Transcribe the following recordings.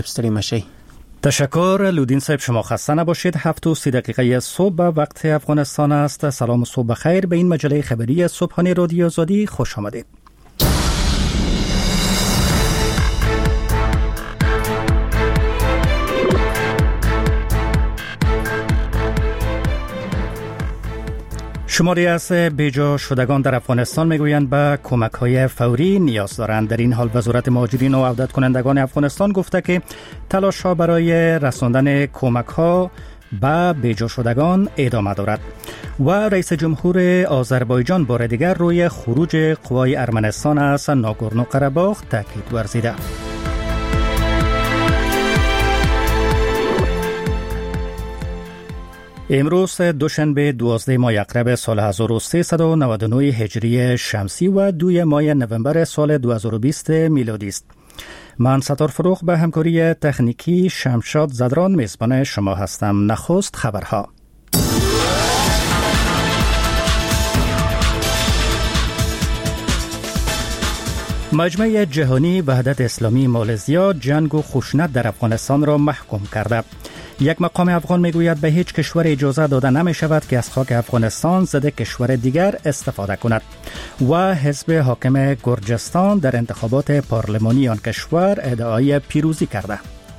استری مشی. تشکر لودین صاحب، شما خسته نباشید. 7:30 صبح وقت افغانستان است. سلام و صبح بخیر به این مجله خبری صبحانه رادیو آزادی خوش آمدید. شماری از بیجا شدگان در افغانستان میگویند به کمک‌های فوری نیاز دارند. در این حال وزارت مهاجرین و عودت کنندگان افغانستان گفته که تلاش‌ها برای رساندن کمک‌ها به بیجا شدگان ادامه دارد. و رئیس جمهور آذربایجان بار دیگر روی خروج قوای ارمنستان از ناگورنو قره‌باخ تاکید ورزیده. امروز دوشنبه 12 ماه اکتبر سال 1399 هجری شمسی و 2 ماه نوامبر سال 2020 میلادی است. من ستار فروغ به همکاری تکنیکی شمشاد زدران میزبان شما هستم. نخست خبرها. مجمع جهانی وحدت اسلامی مالزیا جنگ و خشونت در افغانستان را محکوم کرده. یک مقام افغان میگوید به هیچ کشور اجازه داده نمی شود که از خاک افغانستان ضد کشور دیگر استفاده کند. و حزب حاکم گرجستان در انتخابات پارلمانی آن کشور ادعای پیروزی کرده.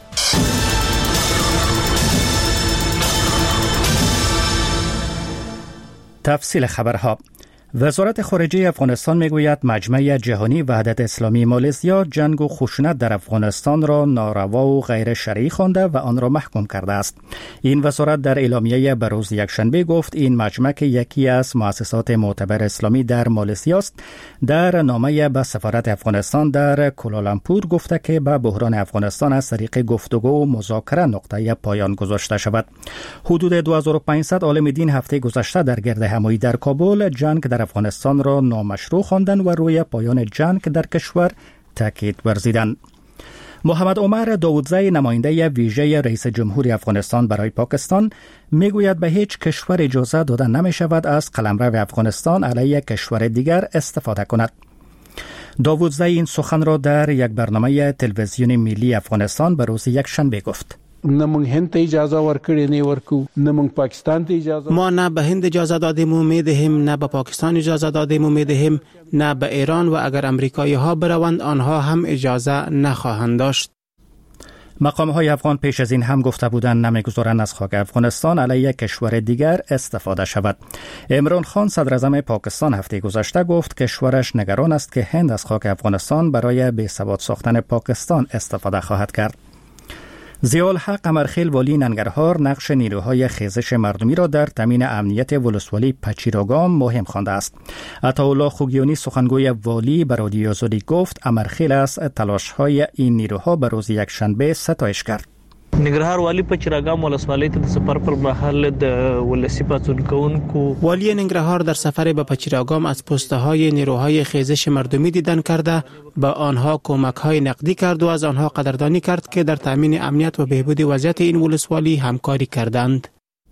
تفصیل خبرها. وزارت خارجه افغانستان میگوید مجمع جهانی وحدت اسلامی مالزیا جنگ و خشونت در افغانستان را ناروا و غیر شرعی خوانده و آن را محکوم کرده است. این وزارت در اعلامیه به روز یکشنبه گفت این مجمع که یکی از مؤسسات معتبر اسلامی در مالزیا است، در نامه به سفارت افغانستان در کوالالامپور گفته که به بحران افغانستان از طریق گفتگو و مذاکره نقطه پایان گذاشته شود. حدود 2500 عالم دین هفته گذشته در گرد همایی در کابل جنگ در افغانستان را نامشروع خواندند و روی پایان جنگ در کشور تاکید ورزیدند. محمد عمر داودزی نماینده ویژه رئیس جمهور افغانستان برای پاکستان میگوید به هیچ کشور اجازه داده نمی شود از قلمرو افغانستان علیه کشور دیگر استفاده کند. داودزی این سخن را در یک برنامه تلویزیونی ملی افغانستان به روز یکشنبه گفت. نمونگ هند اجازه ورکړی نه ورکو، نمونگ پاکستان ته اجازه، ما نه به هند اجازه دادیم و میدهیم، نه به پاکستان اجازه دادیم و میدهیم، نه به ایران، و اگر امریکایی ها بروند آنها هم اجازه نخواهند داشت. مقام های افغان پیش از این هم گفته بودند نمیگذارند از خاک افغانستان علیه کشور دیگر استفاده شود. عمران خان صدر اعظم پاکستان هفته گذشته گفت کشورش نگران است که هند از خاک افغانستان برای بی‌ثبات ساختن پاکستان استفاده خواهد کرد. ضیاءالحق قمرخیل والی ننگرهار نقش نیروهای خیزش مردمی را در تامین امنیت ولسوالی پچیراگام مهم خوانده است. عطاالله خوگیانی سخنگوی والی به رادیو آزادی گفت قمرخیل از تلاش‌های این نیروها به روز یکشنبه ستایش کرد. ننګرهار والی پچیراګام ولسوالۍ ته د سفر پر مهال د ولسی پاڅون کوونکو والی ننگرهار در سفر به پچیراگام از پست‌های نیروهای خیزش مردمی دیدن کرده، به آنها کمک‌های نقدی کرد و از آنها قدردانی کرد که در تامین امنیت و بهبود وضعیت این ولسوالی همکاری کردند.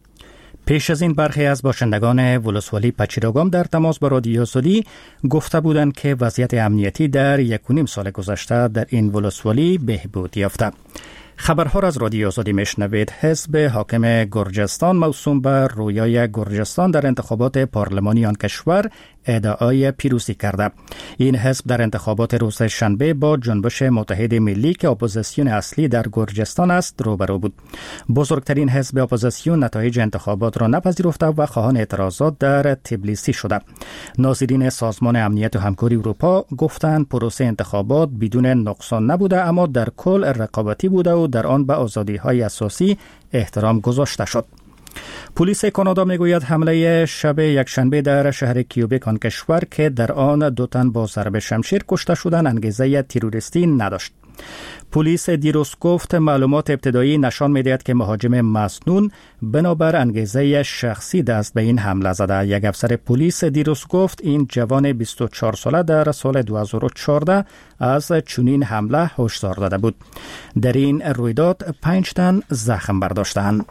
پیش از این برخی از باشندگان ولسوالی پچیراگام در تماس با رادیو آزادی گفته بودند که وضعیت امنیتی در 1.5 سال گذشته در این ولسوالی بهبود یافته. خبرها را از رادیو آزادی میشنوید. حزب حاکم گرجستان موسوم به رویای گرجستان در انتخابات پارلمانی آن کشور ادعای پیروزی کرده. این حزب در انتخابات روز شنبه با جنبش متحد ملی که اپوزیسیون اصلی در گرجستان است روبرو بود. بزرگترین حزب اپوزیسیون نتایج انتخابات را نپذیرفته و خواهان اعتراضات در تبلیسی شده. ناظرین سازمان امنیت و همکاری اروپا گفتند پروسه انتخابات بدون نقصان نبوده، اما در کل رقابتی بوده و در آن به آزادی‌های اساسی احترام گذاشته شد. پلیس کانادا میگوید حمله شب یکشنبه در شهر کیوبک آن کشور که در آن 2 تن با ضرب شمشیر کشته شدند انگیزه تروریستی نداشت. پلیس دیروز گفت معلومات ابتدایی نشان می‌دهد که مهاجم مسنون بنابر انگیزه شخصی دست به این حمله زده. یک افسر پلیس دیروز گفت این جوان 24 ساله در سال 2014 از چنین حمله هشدار داده بود. در این رویداد 5 تن زخم برداشتند.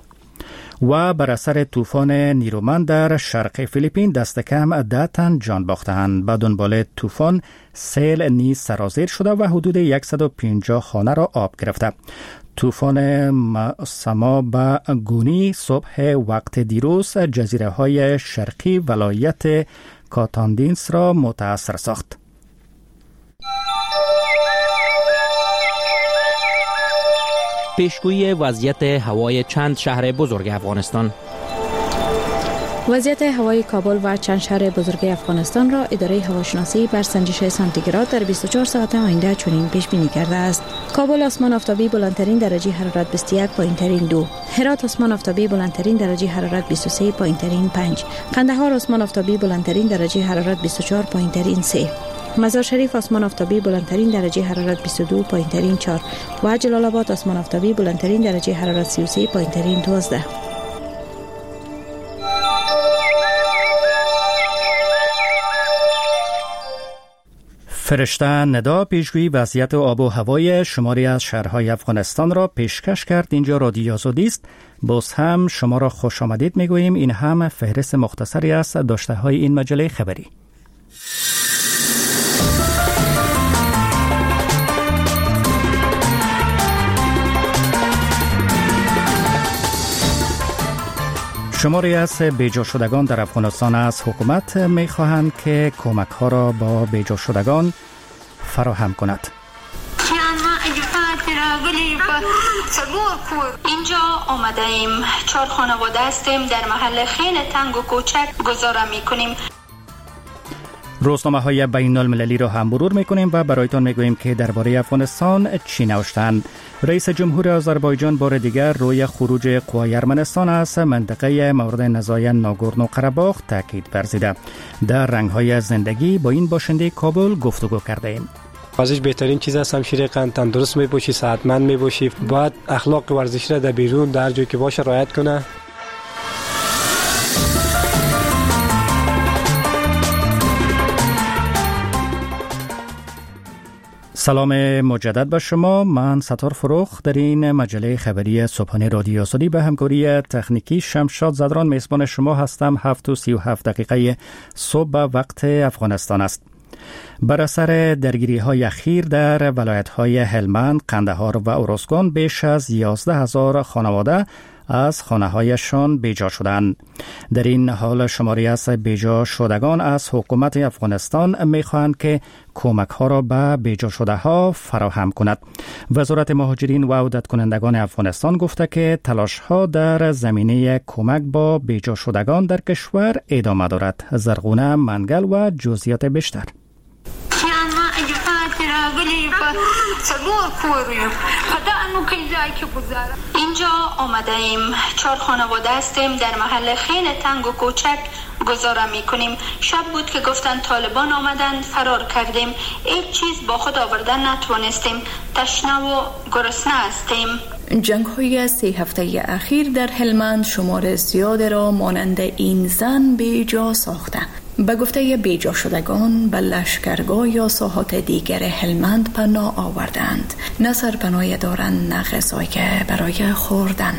و بر اثر طوفان نیرومند در شرق فیلیپین دست کم 10 تن جان باختند. به دنبال طوفان سیل نیز سرازیر شده و حدود 150 خانه را آب گرفته. طوفان سما و گونی صبح وقت دیروز جزیره های شرقی ولایت کاتاندینس را متاثر ساخت. پیشگویی وضعیت هوای چند شهر بزرگ افغانستان. وضعیت هوای کابل و چند شهر بزرگ افغانستان را اداره هواشناسی بر سنجش سانتیگراد در 24 ساعت آینده چنین پیش بینی کرده است. کابل آسمان آفتابی بلندترین درجه حرارت 21 پایینترین 2، هرات آسمان آفتابی بلندترین درجه حرارت 23 پایینترین 5، قندهار آسمان آفتابی بلندترین درجه حرارت 24 پایینترین 3، مزار شریف آسمان آفتابی بلندترین درجه حرارت 22 پایینترین 4 و جلال آباد آسمان آفتابی بلندترین درجه حرارت 33 پایینترین 12. فرشته ندا پیشگویی وضعیت آب و هوای شماری از شهرهای افغانستان را پیشکش کرد. اینجا رادیو آزادی است. باز هم شما را خوش آمدید میگوییم. این هم فهرست مختصری از داشته های این مجله خبری. شماری از بیجا شدگان در افغانستان از حکومت می‌خواهند که کمک‌ها را با بیجا شدگان فراهم کند. اینجا آمده ایم، 4 خانواده هستیم، در محل خیلی تنگ و کوچک گذاره می‌کنیم. روزنامه‌های بین‌المللی را هم مرور می‌کنیم و برایتان می‌گوییم که درباره افغانستان چی نوشتند. رئیس جمهور آذربایجان بار دیگر روی خروج قوای ارمنستان از منطقه مورد نزاع ناگورنو قره‌باخ تاکید ورزیده. در رنگ‌های زندگی با این باشنده کابل گفتگو کردیم. ورزش بهترین چیز است. همشیره قند تندرست میباشی، صحتمند میباشی. باید اخلاق ورزش را در بیرون در جایی که باشه رعایت کنه. سلام مجدد به شما. من ستار فروخ در این مجله خبری صبحانه رادیو آزادی به همکاری تکنیکی شمشاد زدران میزبان شما هستم. 7:37 صبح وقت افغانستان است. بر اثر درگیری‌های اخیر در ولایت‌های هلمند، قندهار و ارزگان بیش از 11,000 خانواده از خانه‌هایشان بیجا شدند. در این حال شماری از بیجا شدگان از حکومت افغانستان می‌خواهند که کمک‌ها را به بیجا شده‌ها فراهم کند. وزارت مهاجرین و عودت کنندگان افغانستان گفته که تلاش‌ها در زمینه کمک با بیجا شدگان در کشور ادامه دارد. زرغونه منگل و جزئیات بیشتر. اینجا آمده ایم، 4 خانواده هستیم، در محل خیلی تنگ و کوچک گذاره میکنیم. شب بود که گفتن طالبان آمدن، فرار کردیم. هیچ چیز با خود آوردن نتوانستیم. تشنه و گرسنه هستیم. جنگ های 3 هفته اخیر در هلمند شمار زیاد را مانند این زن بیجا ساخته. به گفته بیجا شدگان به لشکرگاه یا ساحات دیگر هلمند پناه آوردند. نه سرپناه دارند نه غذایی برای خوردن.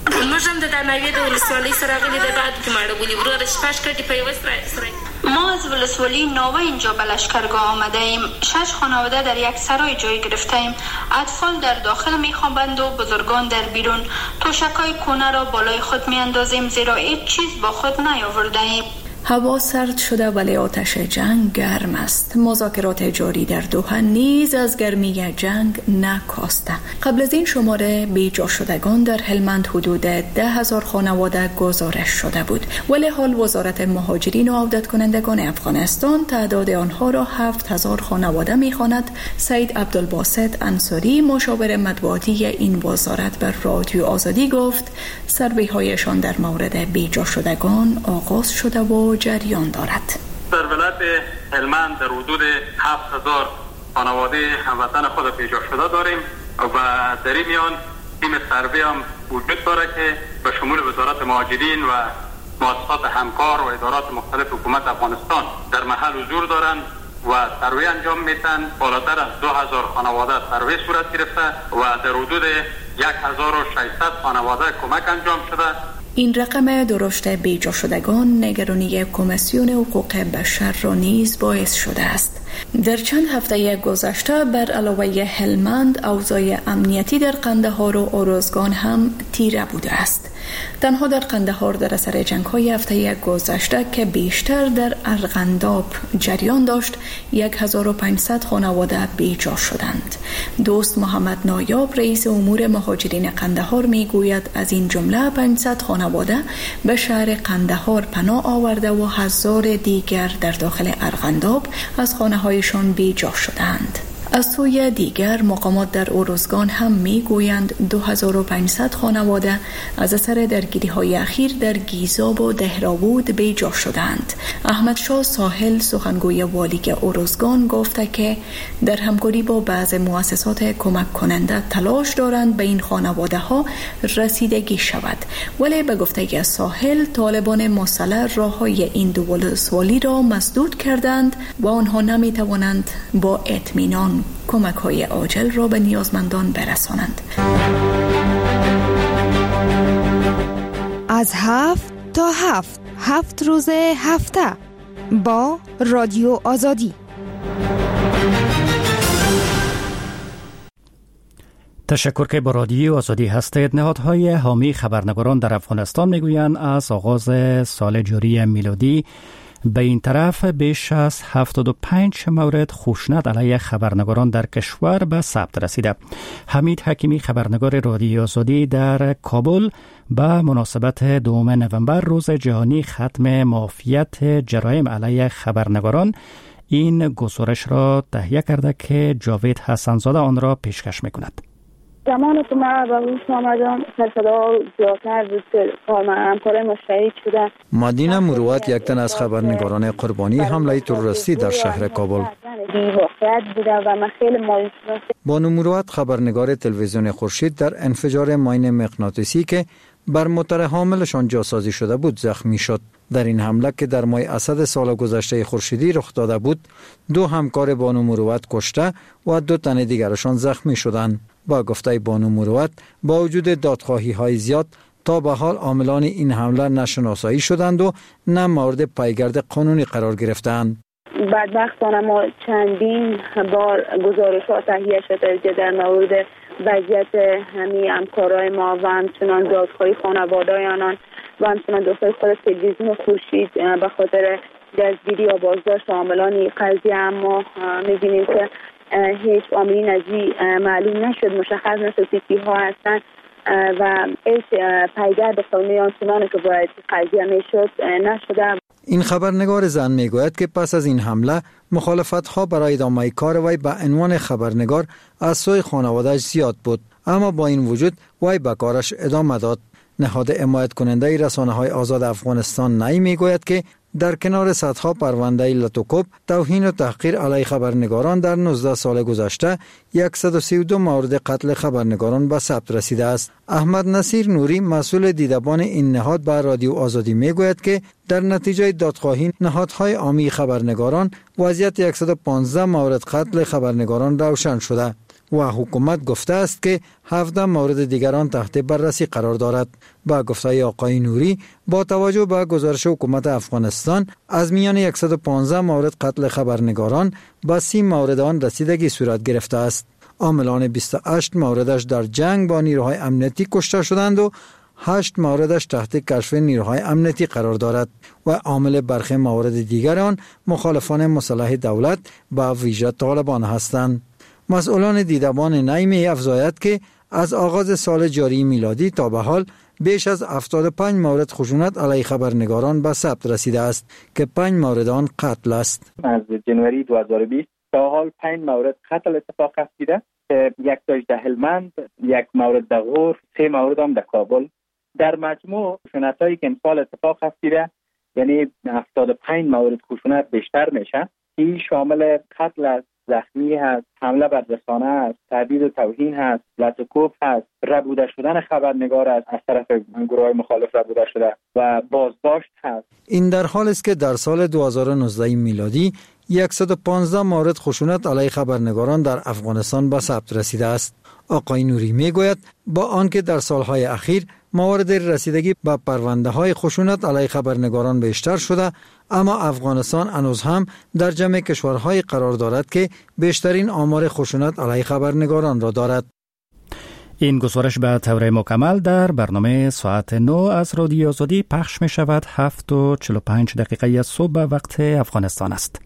ما از ولسوالی ناوه اینجا به لشکرگاه آمده ایم. 6 خانواده در یک سرای جای گرفته ایم. اطفال در داخل میخوابند و بزرگان در بیرون. توشکای کونه را بالای خود میاندازیم زیرا هیچ چیز با خود نیاورده ایم. هوا سرد شده ولی آتش جنگ گرم است. مذاکرات جاری در دوحه نیز از گرمی جنگ نکاسته. قبل از این شماره بیجا شدگان در هلمند حدود 10,000 خانواده گزارش شده بود، ولی حال وزارت مهاجرین و عودت کنندگان افغانستان تعداد آنها را 7,000 خانواده می‌خواند. سید عبدالباسط انصاری مشاور مطبوعاتی این وزارت بر رادیو آزادی گفت سروی‌هایشان در مورد بیجا شدگان آغاز شده و جریان دارد. در ولایت هلمند در حدود 7,000 خانواده هموطن خود بیجا شده داریم و در این میان تیم سروی هم وجود داره که به شمول وزارت مهاجرین و مؤسسات همکار و ادارات مختلف حکومت افغانستان در محل حضور دارند و سروی انجام میتن. بالاتر از 2,000 خانواده سروی صورت گرفته و در حدود 1,600 خانواده کمک انجام شده. این رقم درشت بیجا شدگان نگرانی کمیسیون حقوق بشر را نیز باعث شده است. در چند هفته گذشته بر علاوه هلمند اوضاع امنیتی در قندهار و ارزگان هم تیره بوده است. تنها در قندهار در اثر جنگ‌های هفته گذشته که بیشتر در ارغنداب جریان داشت 1500 خانواده بیجا شدند. دوست محمد نایاب رئیس امور مهاجرین قندهار میگوید از این جمله 500 خانواده به شهر قندهار پناه آورده و 1000 دیگر در داخل ارغنداب از خانه‌هایشان بیجا شدند. از سوی دیگر مقامات در ارزگان هم میگویند 2500 خانواده از اثر درگیری‌های اخیر در گیزاب و دهراوود بیجا شدند. احمد شاه ساحل سخنگوی والی ارزگان گفته که در همکاری با بعض مؤسسات کمک کننده تلاش دارند به این خانواده ها رسیدگی شود، ولی به گفته ساحل طالبان مسلح راههای این دو ولسوالی را مسدود کردند و آنها نمیتوانند با اطمینان کمک های عاجل را به نیازمندان برسانند. از 7 تا 7 روز هفته با رادیو آزادی. تشکر که با رادیو آزادی هستید. نهادهای حامی خبرنگاران در افغانستان میگویند از آغاز سال جاری میلادی به این طرف بیش از 75 مورد خشونت علیه خبرنگاران در کشور به ثبت رسیده. حمید حکیمی خبرنگار رادیو آزادی در کابل به مناسبت 2 نوامبر روز جهانی ختم مافیت جرایم علیه خبرنگاران این گزارش را تهیه کرده که جاوید حسنزاده آن را پیشکش می‌کند. زمانی که من به روز آمدم صدا زیادتر بود که همکارای ما شهید شدن. مدینه مروت یک تن از خبرنگاران قربانی حمله تروریستی در شهر کابل و من خیلی مایوس شدم. بانو مروت خبرنگار تلویزیون خورشید در انفجار ماین مغناطیسی که بر موتر حاملشان جاسازی شده بود زخمی شد. در این حمله که در ماه اسد سال گذشته خورشیدی رخ داده بود 2 همکار بانو مروت کشته و 2 تن دیگرشان زخمی شدند. با گفته بانو مروت با وجود دادخواهی های زیاد تا به حال عاملان این حمله نشناسایی شدند و نه مورد پیگرد قانونی قرار گرفتند. بدبختانه ما چندین بار گزارشات تهیه شده که در مورد وضعیت همین همکارای ما و همچنان دادخواهی خانواده آنان و همچنان دوستای خود تلویزیون خورشید به خاطر دستگیری یا بازداشت عاملان این قضیه، اما می‌بینیم که هیچ عاملین از این معلوم نشد، مشخص نشد کی ها هستند و هیچ پیگرد قانونی آنچنانی که باید قضیه میشد نشده. این خبرنگار زن میگوید که پس از این حمله مخالفت ها برای ادامه کار وی به عنوان خبرنگار از سوی خانواده‌اش زیاد بود، اما با این وجود وی به کارش ادامه داد. نهاد حمایت کننده رسانه‌های آزاد افغانستان نی میگوید که در کنار صدها پرونده لطوکوب توهین و تحقیر علیه خبرنگاران در 19 سال گذشته 132 مورد قتل خبرنگاران به ثبت رسیده است. احمد نصیر نوری مسئول دیدبان این نهاد به رادیو آزادی میگوید که در نتیجه دادخواهی نهادهای عامی خبرنگاران وضعیت 115 مورد قتل خبرنگاران روشن شده و حکومت گفته است که 17 مورد دیگران تحت بررسی قرار دارد. با گفته آقای نوری با توجه به گزارش حکومت افغانستان از میان 115 مورد قتل خبرنگاران به 30 مورد آن رسیدگی صورت گرفته است. عاملان 28 موردش در جنگ با نیروهای امنیتی کشته شدند و 8 موردش تحت کشف نیروهای امنیتی قرار دارد و عامل برخی موارد دیگر آن مخالفان مسلح دولت با ویژه طالبان هستند. مسئولان دیدبان نی افزاید که از آغاز سال جاری میلادی تا به حال بیش از 75 مورد خشونت علیه خبرنگاران به ثبت رسیده است که 5 مورد آن قتل است. از جنوری 2020 تا حال 5 مورد قتل اتفاق افتاده که 1 تاش در هلمند، 1 مورد در غور، 3 مورد هم در کابل. در مجموع خشونتایی که امسال اتفاق افتاده یعنی 75 مورد خشونت بیشتر میشه. این شامل قتل است، زخمی هست، حمله بر رسانه است، تهدید و توهین هست، لطوکوب هست، ربوده شدن خبرنگار است از طرف گروهای مخالف ربوده شده و بازداشت هست. این در حال است که در سال 2019 میلادی 115 مورد خشونت علیه خبرنگاران در افغانستان به ثبت رسیده است. آقای نوری میگوید با آنکه در سالهای اخیر موارد رسیدگی به پرونده های خشونت علیه خبرنگاران بیشتر شده، اما افغانستان هنوز هم در جمع کشورهای قرار دارد که بیشترین آمار خشونت علیه خبرنگاران را دارد. این گزارش به طور مکمل در برنامه ساعت 9 از رادیو آزادی پخش می شود. 7:45 صبح به وقت افغانستان است.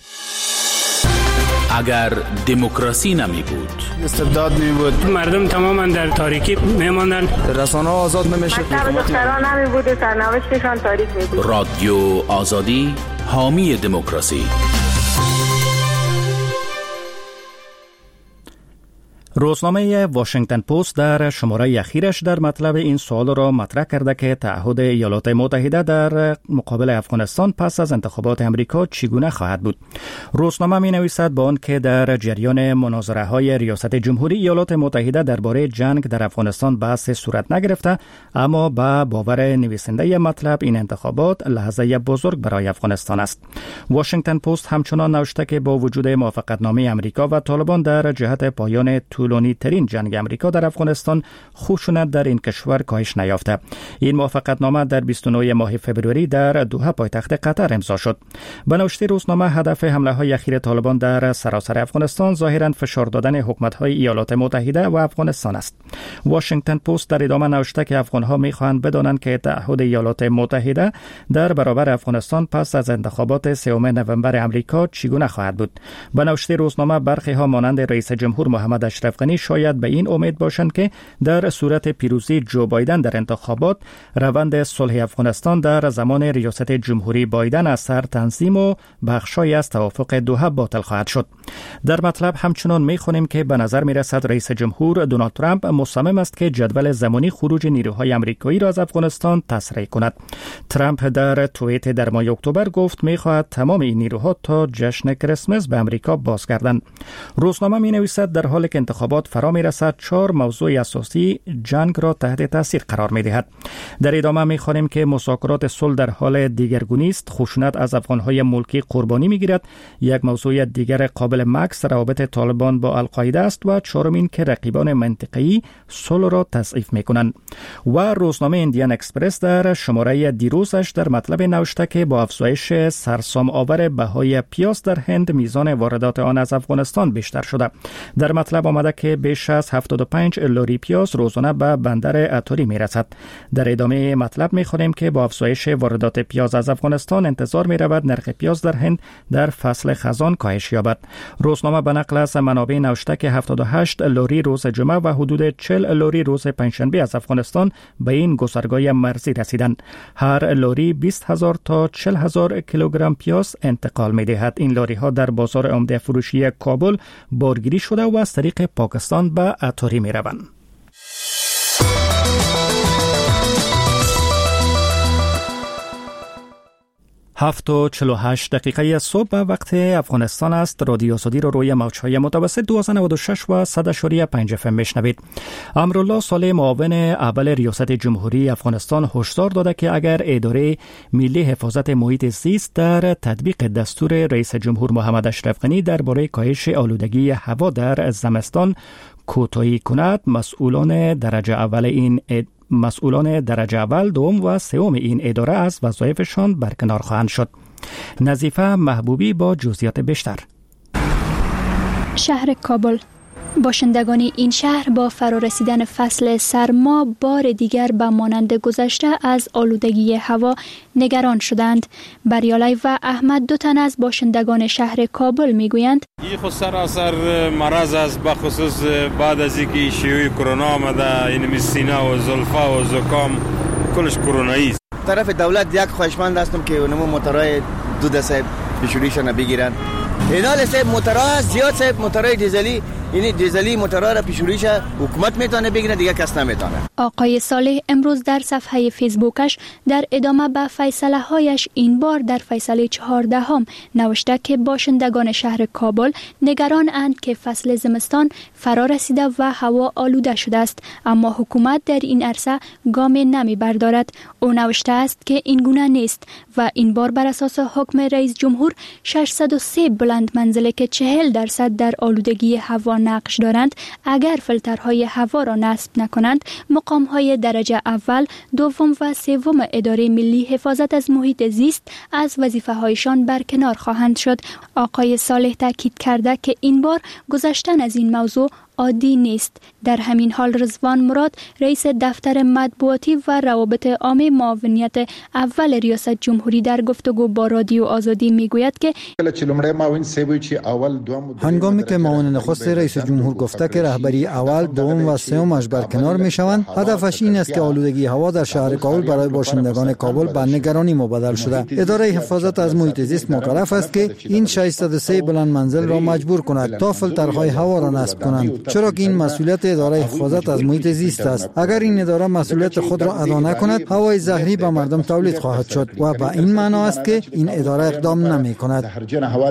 اگر دموکراسی نمی بود، استبداد می بود، مردم تماما در تاریکی می ماندن، رسانه آزاد نمی شد، دختران نمی بود و سرنوشتشان تاریک می بود. رادیو آزادی حامی دموکراسی. روزنامه واشنگتن پست در شماره اخیرش در مطلب این سوال را مطرح کرده که تعهد ایالات متحده در مقابل افغانستان پس از انتخابات امریکا چگونه خواهد بود. روزنامه می نویسد با آن که در جریان مناظره های ریاست جمهوری ایالات متحده درباره جنگ در افغانستان بحث صورت نگرفته، اما با باور نویسنده مطلب این انتخابات لحظه بزرگ برای افغانستان است. واشنگتن پست همچنان نوشته که با وجود موافقتنامه امریکا و طالبان در جهت پایان طولانی ترین جنگ امریکا در افغانستان، خشونت در این کشور کاهش نیافته. این موافقتنامه در 29 ماه فوریه در دوحه پایتخت قطر امضا شد. به نوشته روزنامه هدف حمله های اخیر طالبان در سراسر افغانستان ظاهرا فشار دادن حکومت های ایالات متحده و افغانستان است. واشنگتن پست در ادامه نوشته که افغان ها می‌خواهند بدانند که تعهد ایالات متحده در برابر افغانستان پس از انتخابات 3 نوامبر امریکا چگونه خواهد بود. به نوشته روزنامه برخی ها مانند رئیس جمهور محمد اشرف غنی شاید به این امید باشند که در صورت پیروزی جو بایدن در انتخابات، روند صلح افغانستان در زمان ریاست جمهوری بایدن از سر تنظیم و بخشای از توافق دوحه باطل خواهد شد. در مطلب همچنان می‌خوانیم که به نظر می‌رسد رئیس جمهور دونالد ترامپ مصمم است که جدول زمانی خروج نیروهای آمریکایی را از افغانستان تصریح کند. ترامپ در توییت در ماه اکتبر گفت می‌خواهد تمام این نیروها تا جشن کریسمس به آمریکا بازگردند. روزنامه می‌نویسد در حالی که انتخابات فرا می‌رسد، 4 موضوع اساسی جنگ را تحت تاثیر قرار می‌دهد. در ادامه می‌خوانیم که مذاکرات صلح در حال دیگرگونی است، خشونت از افغان‌های ملکی قربانی می‌گیرد. یک موضوع دیگر قابل مکث روابط طالبان با القاعده است و چهارمین که رقیبان منطقه‌ای صلح را تضعیف می‌کنند. و روزنامه ایندیان اکسپرس در شماره دیروزش در مطلب نوشته که با افزایش سرسام آور بهای پیاز در هند، میزان واردات آن از افغانستان بیشتر شده. در مطلب آمده که بیش از 75 لاری پیاز روزانه به بندر اتوری میرسد. در ادامه مطلب میخوانیم که با افزایش واردات پیاز از افغانستان انتظار میرود نرخ پیاز در هند در فصل خزان کاهش یابد. روزنامه به نقل از منابع نوشته که 78 لاری روز جمعه و حدود 40 لاری روز پنجشنبه از افغانستان به این گذرگاه مرزی رسیدند. هر لاری 20,000 تا 40,000 کیلوگرم پیاز انتقال میدهد. این لاری ها در بازار عمده فروشی کابل بارگیری شده و از طریق پاکستان به اتوری می روند. 7:48 صبح وقت افغانستان است. رادیو آزادی رو روی موج‌های متوسط 1296 و 100.5 FM میشنوید. امرالله صالح، معاون اول ریاست جمهوری افغانستان، هشدار داده که اگر اداره ملی حفاظت محیط زیست در تطبیق دستور رئیس جمهور محمد اشرف غنی درباره کاهش آلودگی هوا در زمستان کوتاهی کند، مسئولان درجه اول، دوم و سوم این اداره از وظایفشان برکنار خواهند شد. نظیفه محبوبی با جزئیات بیشتر. شهر کابل. باشندگان این شهر با فرارسیدن فصل سرما بار دیگر به مانند گذشته از آلودگی هوا نگران شدند. بریالی و احمد، 2 تن از باشندگان شهر کابل میگویند این خود سراسر مرض است، بخصوص بعد از اینکه شیوع کرونا آمده، این سینه و زلفا و زکام کلش کرونایی است. طرف دولت یک خواهشمند هستم که اونمو موتورای 2 دسته پیشوریشون بگیرن. اینا لسه موتورها زیاد صاحب، موتورای دیزلی، این دیزلی موتورها را پیشوریش حکومت میتونه بگیره، دیگه کس نمیتونه. آقای صالح امروز در صفحه فیسبوکش در ادامه به فیصله هایش این بار در فیصله 14 نوشته که باشندگان شهر کابل نگران اند که فصل زمستان فرا رسیده و هوا آلوده شده است، اما حکومت در این عرصه گام نمی بردارد. او نوشته است که این گونه نیست و این بار بر اساس حکم رئیس جمهور 603 بلند منزله که 40% در آلودگی هوا نقش دارند اگر فیلترهای هوا را نصب نکنند، مقام‌های درجه اول، دوم و سوم اداره ملی حفاظت از محیط زیست از وظیفه‌هایشان برکنار خواهند شد. آقای صالح تاکید کرده که این بار گذشتن از این موضوع عادی نیست. در همین حال رضوان مراد، رئیس دفتر مطبوعاتی و روابط عامه معاونیت اول ریاست جمهوری در گفتگو با رادیو آزادی میگوید که هنگامی که معاون نخست رئیس جمهور گفته که رهبری اول، دوم و سومش برکنار میشوند، هدفش این است که آلودگی هوا در شهر کابل برای باشندگان کابل به نگرانی مبدل شده. اداره حفاظت از محیط زیست مکلف است که این 603 بلند منزل را مجبور کند تا فیلترهای هوا را نصب کنند، چرا که این مسئولیت اداره حفاظت از محیط زیست است. اگر این اداره مسئولیت خود را ادا نکند، هوای زهری به مردم تولید خواهد شد و به این معنا است که این اداره اقدام نمی کند.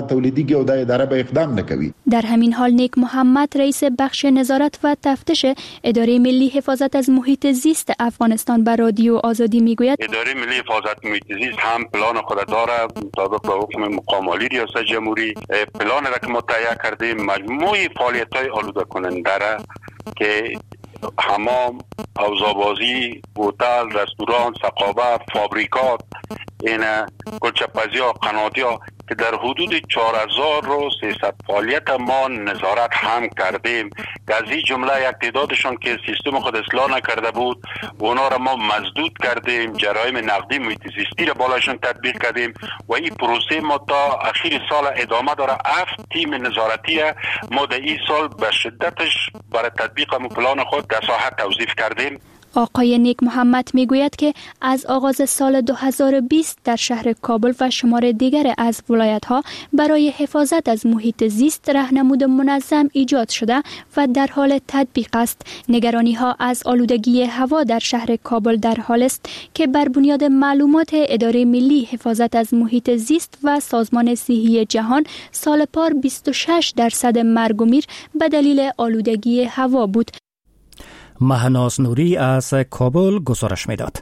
در همین حال نیک محمد، رئیس بخش نظارت و تفتیش اداره ملی حفاظت از محیط زیست افغانستان به رادیو آزادی میگوید اداره ملی حفاظت محیط زیست هم پلان خود داره مطابق با حکم مقام عالی ریاست جمهوری. پلان را که متعین کردیم مجموعه فعالیت‌های آلوده کننده را که حمام، حوض‌آبازی، هتل، رستوران، ثقافت، فابریکات، این گلچه‌پزی‌ها، قناتی‌ها که در حدود 4300 فعالیت ما نظارت هم کردیم که از این جمله یک تعدادشان که سیستم خود اصلاح نکرده بود اونا را ما مزدود کردیم، جرایم نقدی محیط زیستی را بالاشون تطبیق کردیم و این پروسه ما تا اخیر سال ادامه داره. 7 تیم نظارتی ما در این سال به شدتش برای تطبیق پلان خود در ساحه توظیف کردیم. آقای نیک محمد میگوید که از آغاز سال 2020 در شهر کابل و شمار دیگر از ولایت‌ها برای حفاظت از محیط زیست راهنمود منظم ایجاد شده و در حال تطبیق است. نگرانی‌ها از آلودگی هوا در شهر کابل در حال است که بر بنیاد معلومات اداره ملی حفاظت از محیط زیست و سازمان صحی جهان سال پار 26% مرگ و میر به دلیل آلودگی هوا بود. مهناز نوری از کابل گزارش میداد.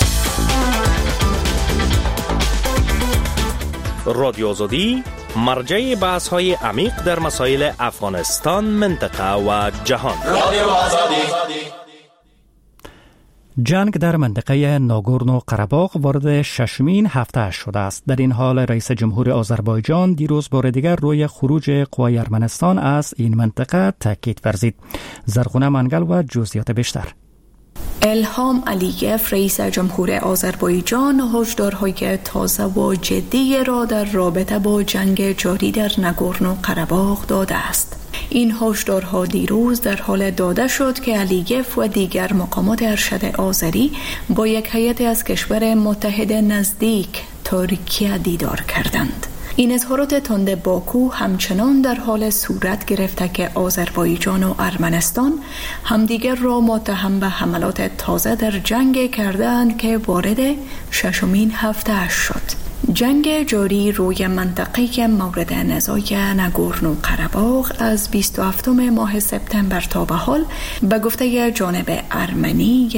رادیو آزادی مرجع بحث های عمیق در مسائل افغانستان، منطقه و جهان. رادیو آزادی. جنگ در منطقه ناگورنو قره‌باغ وارد 6مین هفته شده است. در این حال رئیس جمهور آذربایجان دیروز بار دیگر روی خروج قوای ارمنستان از این منطقه تاکید ورزید. زرغونه منگل و جزئیات بیشتر. الهام علییف رئیس جمهور آذربایجان هشدارهای تازه و جدی را در رابطه با جنگ جاری در ناگورنو قره‌باغ داده است. این هشدارها دیروز در حال داده شد که علییف و دیگر مقامات ارشد آذری با یک هیئت از کشور متحد نزدیک ترکیه دیدار کردند. این اظهارات تند باکو همچنان در حال صورت گرفته که آذربایجان و ارمنستان همدیگر را متهم به حملات تازه در جنگ کردند که وارد 6مین هفته شد. جنگ جاری روی منطقه مورد نزاع ناگورنو قره‌باغ از 27 ماه سپتامبر تا به حال به گفته جانب ارمنی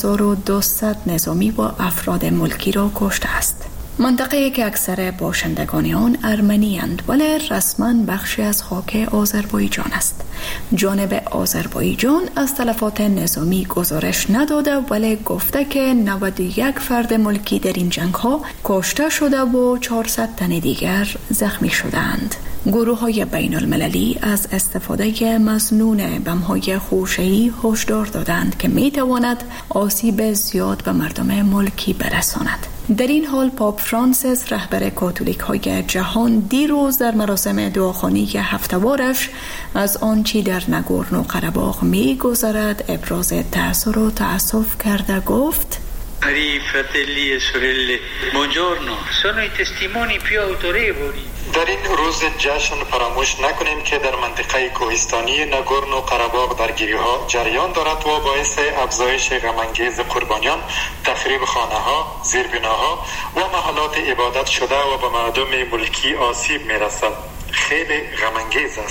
1200 نظامی و افراد ملکی را کشته است. منطقه‌ای که اکثر باشندگان آن ارمنی اند ولی رسما بخشی از خاک آذربایجان است. جانب آذربایجان از تلفات نظامی گزارش نداده ولی گفته که 91 فرد ملکی در این جنگ‌ها کشته شده و 400 تن دیگر زخمی شدند. گروه‌های بین المللی از استفاده مظنون بم‌های خوشه‌ای هشدار دادند که می‌تواند آسیب زیاد به مردم ملکی برساند. در این حال پاپ فرانسیس رهبر کاتولیک‌های جهان دیروز در مراسم دعاخوانی هفته‌وارش از آنچه در ناگورنو قره‌باغ می‌گذرد ابراز تأثیر و تأسف کرده گفت: Cari fratelli e sorelle, buongiorno. Sono i testimoni più autorevoli. در این روز جشن فراموش نکنیم که در منطقه کوهستانی ناگورنو قره‌باغ درگیری‌ها جریان دارد و باعث افزایش غم‌انگیز قربانیان، تخریب خانه‌ها، زیربناها و محلات عبادت شده و به مردم ملکی آسیب می‌رسد. خیلی غم‌انگیز است.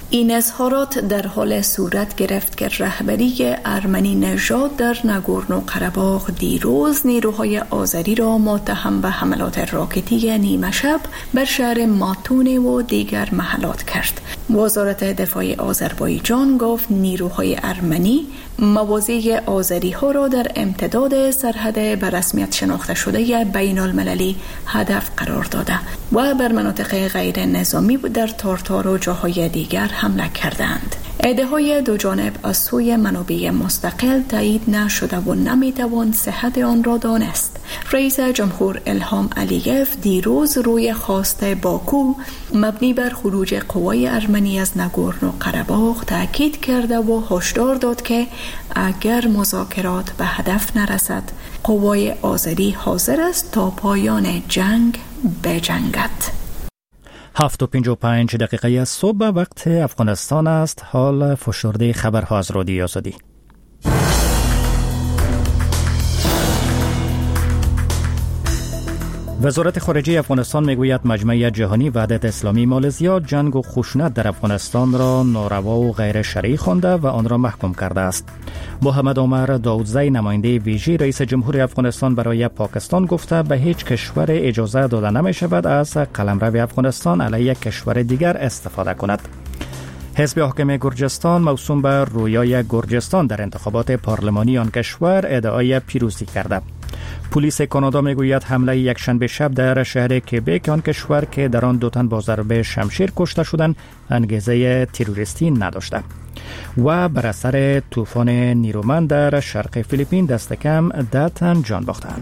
این اظهارات در حال صورت گرفت که رهبری ارمنی نژاد در ناگورنو قره‌باغ دیروز نیروهای آذری را متهم به حملات راکتی نیمه شب بر شهر ماتونه و دیگر محلات کرد. وزارت دفاع آذربایجان گفت نیروهای ارمنی مواضع آذری ها را در امتداد سرحد به رسمیت شناخته شده بین المللی هدف قرار داده و بر مناطق غیر نظامی در تارتار و جاهای دیگر حمله کردند. ادعاهای دو جانب از سوی منابع مستقل تایید نشده و نمیتوان صحت آن را دانست. رئیس جمهور الهام علییف دیروز روی خواست باکو مبنی بر خروج قوای ارمنی از ناگورنو قره‌باغ تاکید کرده و هشدار داد که اگر مذاکرات به هدف نرسد قوای آذری حاضر است تا پایان جنگ بجنگد. 7:55 دقیقه از صبح وقت افغانستان است. حال فشرده خبرها از رادیوی آزادی. وزارت خارجه افغانستان میگوید مجمع جهانی وحدت اسلامی مالزیا جنگ و خشونت در افغانستان را ناروا و غیر شرعی خوانده و آن را محکوم کرده است. محمد عمر داودزی نماینده ویژه رئیس جمهور افغانستان برای پاکستان گفته به هیچ کشور اجازه داده نمی شود از قلمرو افغانستان علیه کشور دیگر استفاده کند. حزب حاکم گرجستان موسوم به رویای گرجستان در انتخابات پارلمانی آن کشور ادعای پیروزی کرده. پلیس کانادا میگوید حمله یکشنبه شب در شهر کبک آن کشور که در آن 2 تن با ضرب شمشیر کشته شدند انگیزه تروریستی نداشته. و بر اثر طوفان نیرومند در شرق فیلیپین دست کم 10 تن جان باختند.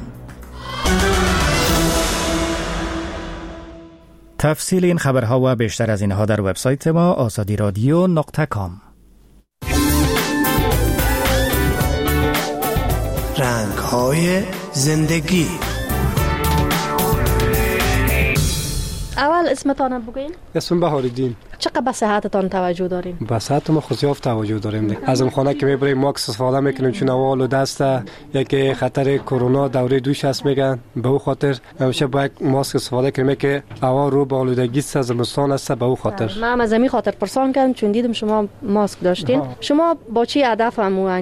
تفصیل این خبرها و بیشتر از اینها در وبسایت ما azadiradio.com. رنگ‌های زندگی. اول اسمتان بگوین؟ اسم بهاردین. چقدر به صحتتان توجه داریم؟ به صحت ما خصوصا توجه داریم. از اون خانه که میبریم ماکس استفاده میکنیم چون اول و دست یک خطر کرونا دوره دوش هست میگن، به او خاطر همیشه باید ماسک استفاده کنیم که هوا رو با آلودگی زمستان است. به او خاطر من از همین خاطر پرسان کردم چون دیدم شما ماسک داشتین. شما با چی هدف